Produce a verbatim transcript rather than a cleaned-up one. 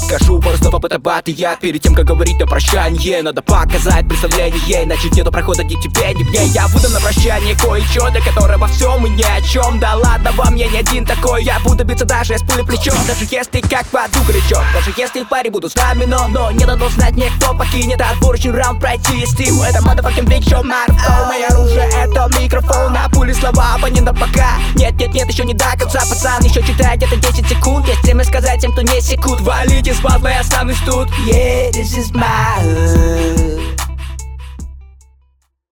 скажу пару слов об этом бате я. Перед тем, как говорить на прощание, надо показать представление, иначе нету прохода ни тебе, ни мне. Я выдам на прощание кое-что, для которого всем и ни о чем. Да ладно вам, я не один такой. Я буду биться даже с пулей плечом. Даже если как в аду горячо, даже если в паре буду с нами, но Но не дано знать мне, кто покинет отборочный раунд пройти. Стил, это motherfucking big show, marathon. Мое оружие это микрофон, а пули слова абонента пока. Нет, нет, нет, еще не до конца, пацан. Еще читать где-то десять секунд. Есть время сказать тем, кто не секут. Валите с батла, я останусь тут. Yeah, this is my hood.